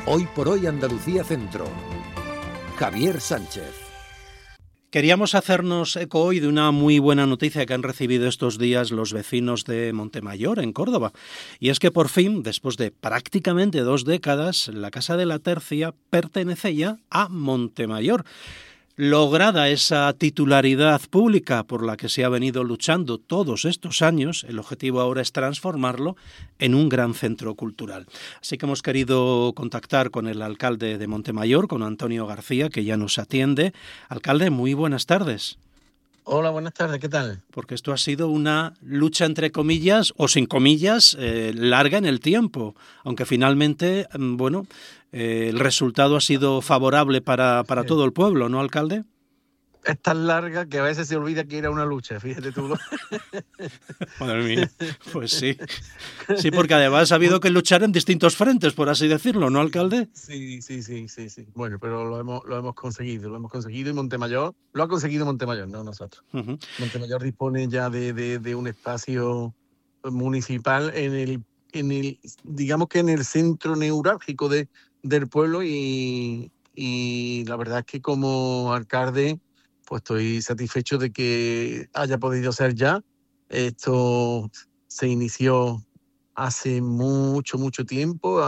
Hoy por hoy Andalucía Centro. Javier Sánchez. Queríamos hacernos eco hoy de una muy buena noticia que han recibido estos días los vecinos de Montemayor, en Córdoba. Y es que por fin, después de prácticamente 2 décadas, la Casa de la Tercia pertenece ya a Montemayor. Lograda esa titularidad pública por la que se ha venido luchando todos estos años, el objetivo ahora es transformarlo en un gran centro cultural. Así que hemos querido contactar con el alcalde de Montemayor, con Antonio García, que ya nos atiende. Alcalde, muy buenas tardes. Hola, buenas tardes, ¿qué tal? Porque esto ha sido una lucha entre comillas o sin comillas larga en el tiempo, aunque finalmente, el resultado ha sido favorable para todo el pueblo, ¿no, alcalde? Es tan larga que a veces se olvida que era una lucha, fíjate tú. Madre mía, pues sí. Sí, porque además ha habido que luchar en distintos frentes, por así decirlo, ¿no, alcalde? Sí. Bueno, pero lo hemos conseguido y Montemayor, lo ha conseguido Montemayor, no nosotros. Uh-huh. Montemayor dispone ya de un espacio municipal en el digamos que en el centro neurálgico del pueblo y la verdad es que como alcalde pues estoy satisfecho de que haya podido ser ya. Esto se inició hace mucho tiempo,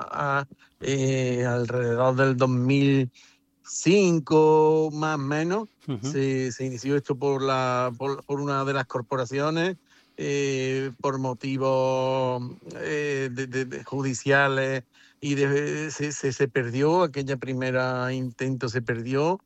alrededor del 2005 más o menos. Uh-huh. Se inició esto por una de las corporaciones, por motivos judiciales, y se perdió, aquella primera intento se perdió.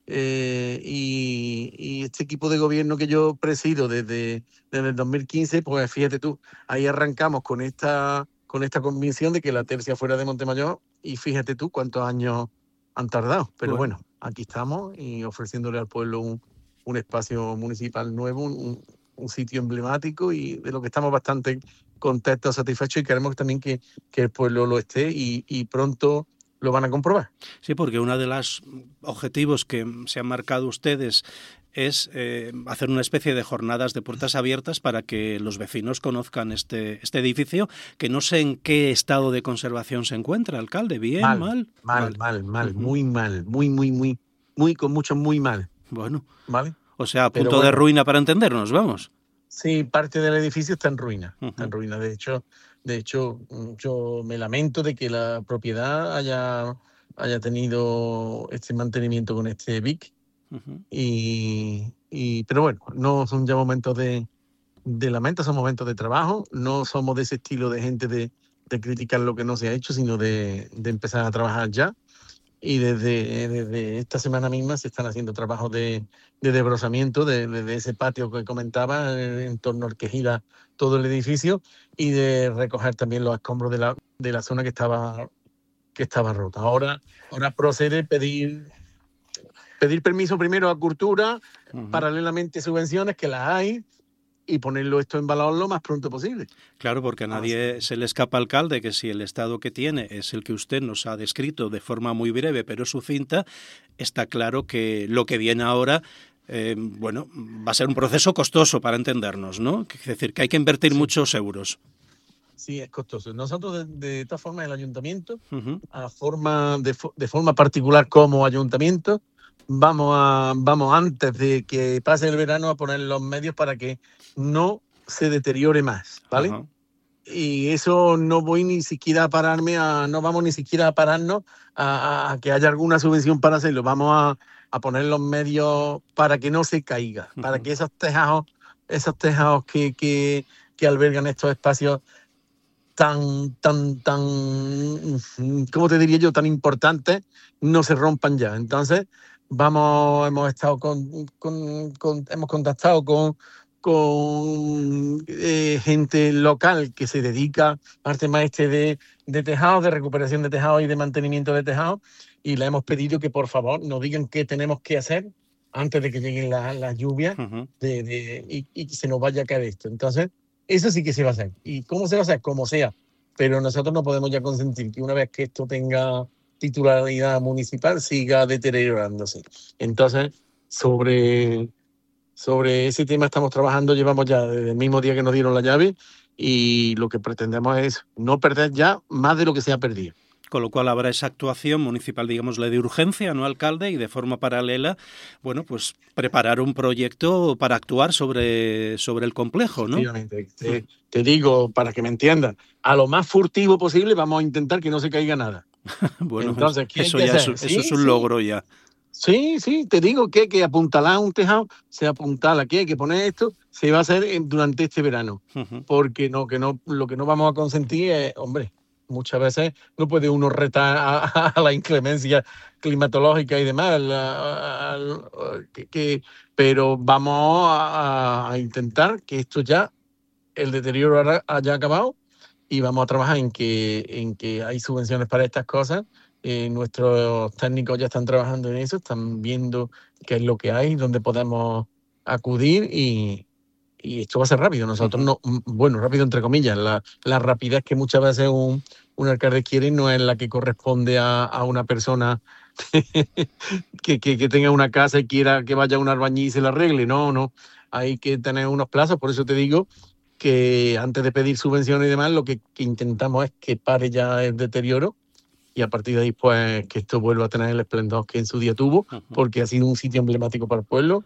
Y este equipo de gobierno que yo presido desde el 2015, pues fíjate tú, ahí arrancamos con esta convicción de que la Tercia fuera de Montemayor, y fíjate tú cuántos años han tardado. Pero bueno, aquí estamos y ofreciéndole al pueblo un espacio municipal nuevo, un sitio emblemático, y de lo que estamos bastante contentos, satisfechos, y queremos también que el pueblo lo esté y pronto lo van a comprobar. Sí, porque uno de los objetivos que se han marcado ustedes es hacer una especie de jornadas de puertas abiertas para que los vecinos conozcan este edificio, que no sé en qué estado de conservación se encuentra, alcalde. ¿Bien? ¿Mal? Mal, uh-huh. Muy mal, muy, con mucho muy mal. Bueno, ¿vale? O sea, a punto de ruina para entendernos, vamos. Sí, parte del edificio está en ruina, uh-huh. Está en ruina. De hecho, yo me lamento de que la propiedad haya tenido este mantenimiento con este BIC. Uh-huh. Pero bueno, no son ya momentos de lamento, son momentos de trabajo. No somos de ese estilo de gente de criticar lo que no se ha hecho, sino de empezar a trabajar ya. Y desde esta semana misma se están haciendo trabajos de desbrozamiento de ese patio que comentaba, en torno al que gira todo el edificio, y de recoger también los escombros de la zona que estaba rota. Ahora procede pedir permiso primero a Cultura, uh-huh. Paralelamente subvenciones, que las hay, y ponerlo esto en valor lo más pronto posible. Claro, porque a nadie se le escapa, alcalde, que si el estado que tiene es el que usted nos ha descrito de forma muy breve pero sucinta, está claro que lo que viene ahora va a ser un proceso costoso para entendernos, ¿no? Es decir, que hay que invertir muchos euros. Sí, es costoso. Nosotros, de esta forma, el ayuntamiento, uh-huh. de forma particular como ayuntamiento, vamos antes de que pase el verano a poner los medios para que no se deteriore más, ¿vale? Uh-huh. Y eso no vamos ni siquiera a pararnos a que haya alguna subvención para hacerlo. Vamos a poner los medios para que no se caiga, uh-huh. Para que esos tejados que albergan estos espacios tan, ¿cómo te diría yo?, tan importantes, no se rompan ya. Entonces, hemos contactado con gente local que se dedica al tema de tejados, de recuperación de tejados y de mantenimiento de tejados, y le hemos pedido que por favor nos digan qué tenemos que hacer antes de que lleguen las lluvias, uh-huh. y que se nos vaya a caer esto. Entonces, eso sí que se va a hacer. ¿Y cómo se va a hacer? Como sea. Pero nosotros no podemos ya consentir que una vez que esto tenga titularidad municipal siga deteriorándose. Entonces, sobre ese tema estamos trabajando, llevamos ya desde el mismo día que nos dieron la llave, y lo que pretendemos es no perder ya más de lo que se ha perdido. con lo cual habrá esa actuación municipal, digámosle, de urgencia, ¿no, alcalde? Y de forma paralela, bueno, pues preparar un proyecto para actuar sobre el complejo, ¿no? Efectivamente. Te digo, para que me entiendas, a lo más furtivo posible vamos a intentar que no se caiga nada. Bueno, entonces, ¿qué eso hay que ya hacer? eso es un logro ya. Sí, te digo que apuntalar un tejado, se apuntala, que hay que poner esto, se va a hacer durante este verano. Porque lo que no vamos a consentir es, hombre, muchas veces no puede uno retar a la inclemencia climatológica y demás, pero vamos a intentar que esto ya, el deterioro haya acabado, y vamos a trabajar en que hay subvenciones para estas cosas. Nuestros técnicos ya están trabajando en eso, están viendo qué es lo que hay, dónde podemos acudir, y esto va a ser rápido. Nosotros no, bueno, rápido entre comillas, la rapidez que muchas veces un alcalde quiere no es la que corresponde a una persona que tenga una casa y quiera que vaya un albañil y se la arregle. No, hay que tener unos plazos. Por eso te digo que antes de pedir subvenciones y demás, lo que intentamos es que pare ya el deterioro, y a partir de ahí, pues, que esto vuelva a tener el esplendor que en su día tuvo, porque ha sido un sitio emblemático para el pueblo.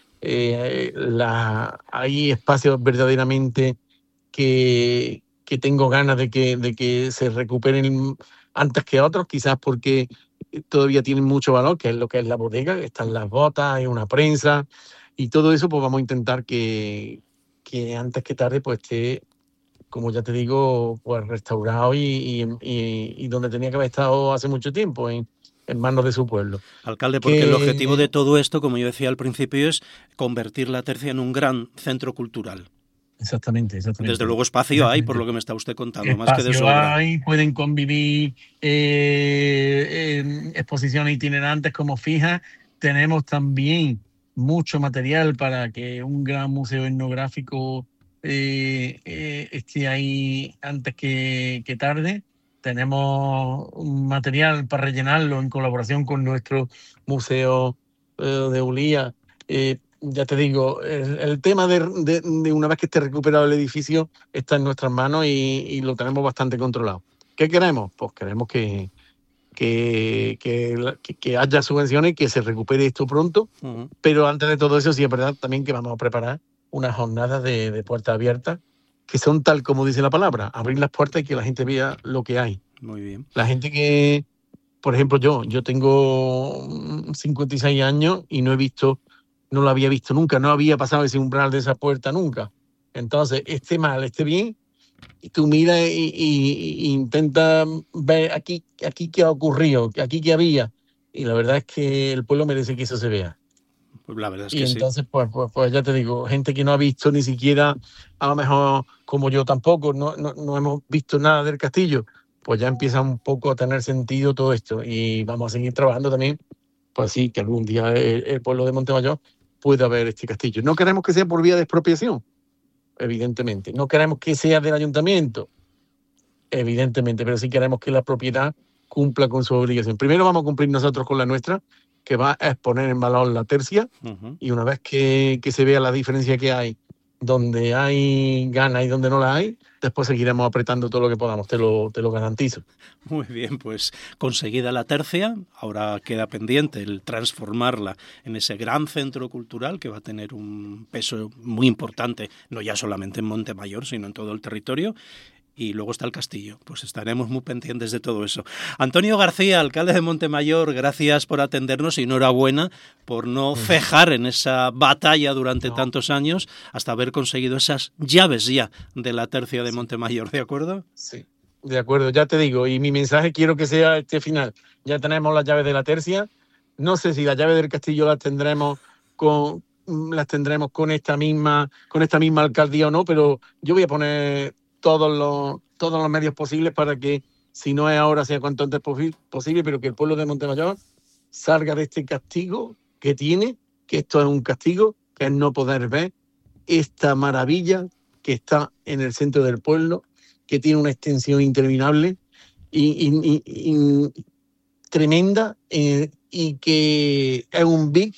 Hay espacios verdaderamente que tengo ganas de que se recuperen antes que otros, quizás porque todavía tienen mucho valor, que es lo que es la bodega, están las botas, hay una prensa, y todo eso, pues vamos a intentar que antes que tarde, pues esté, como ya te digo, pues restaurado y donde tenía que haber estado hace mucho tiempo, en manos de su pueblo. Alcalde, porque el objetivo de todo esto, como yo decía al principio, es convertir la Tercia en un gran centro cultural. Exactamente. Desde luego espacio hay, por lo que me está usted contando, más que de sobra. Hay, pueden convivir exposiciones itinerantes como fijas. Tenemos también mucho material para que un gran museo etnográfico esté ahí antes que tarde. Tenemos un material para rellenarlo en colaboración con nuestro museo de Ulía. Ya te digo, el tema de una vez que esté recuperado el edificio está en nuestras manos, y lo tenemos bastante controlado. ¿Qué queremos? Pues queremos que haya subvenciones y que se recupere esto pronto. Pero antes de todo eso, sí es verdad también que vamos a preparar unas jornadas de puertas abiertas, que son tal como dice la palabra, abrir las puertas y que la gente vea lo que hay. Muy bien. La gente que, por ejemplo, yo tengo 56 años y no lo había visto nunca, no había pasado ese umbral de esa puerta nunca. Entonces, esté mal, esté bien, y tú miras y intentas ver aquí qué ha ocurrido, aquí qué había, y la verdad es que el pueblo merece que eso se vea. Pues la verdad es que y entonces, sí. Pues ya te digo, gente que no ha visto ni siquiera, a lo mejor como yo tampoco, no hemos visto nada del castillo, pues ya empieza un poco a tener sentido todo esto, y vamos a seguir trabajando también, pues sí, que algún día el pueblo de Montemayor pueda ver este castillo. No queremos que sea por vía de expropiación, evidentemente. No queremos que sea del ayuntamiento, evidentemente, pero sí queremos que la propiedad cumpla con su obligación. Primero vamos a cumplir nosotros con la nuestra, que va a exponer en valor la tercia, y una vez que se vea la diferencia que hay, donde hay ganas y donde no la hay, después seguiremos apretando todo lo que podamos, te lo garantizo. Muy bien, pues conseguida la tercia, ahora queda pendiente el transformarla en ese gran centro cultural que va a tener un peso muy importante, no ya solamente en Montemayor, sino en todo el territorio. Y luego está el castillo, pues estaremos muy pendientes de todo eso. Antonio García, alcalde de Montemayor, gracias por atendernos y enhorabuena por no cejar en esa batalla durante tantos años hasta haber conseguido esas llaves ya de la tercia de Montemayor, ¿de acuerdo? Sí, de acuerdo, ya te digo, y mi mensaje quiero que sea este final. Ya tenemos las llaves de la tercia, no sé si las llaves del castillo las tendremos con esta misma alcaldía o no, pero yo voy a poner todos los medios posibles para que, si no es ahora, sea cuanto antes posible, pero que el pueblo de Montemayor salga de este castigo que tiene, que esto es un castigo, que es no poder ver esta maravilla que está en el centro del pueblo, que tiene una extensión interminable y tremenda, y que es un big,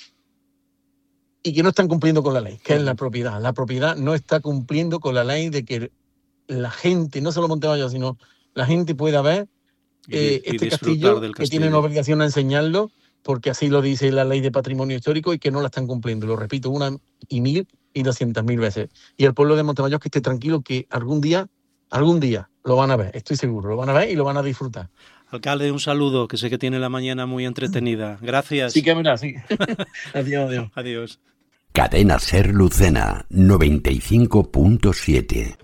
y que no están cumpliendo con la ley, que es la propiedad. La propiedad no está cumpliendo con la ley de que la gente, no solo Montemayor, sino la gente pueda ver este castillo, que tienen obligación de enseñarlo, porque así lo dice la ley de patrimonio histórico y que no la están cumpliendo. Lo repito 1.200.000 veces. Y el pueblo de Montemayor que esté tranquilo, que algún día lo van a ver, estoy seguro, lo van a ver y lo van a disfrutar. Alcalde, un saludo, que sé que tiene la mañana muy entretenida. Gracias. Sí que verá, sí. Adiós. Adiós. Cadena Ser Lucena 95.7.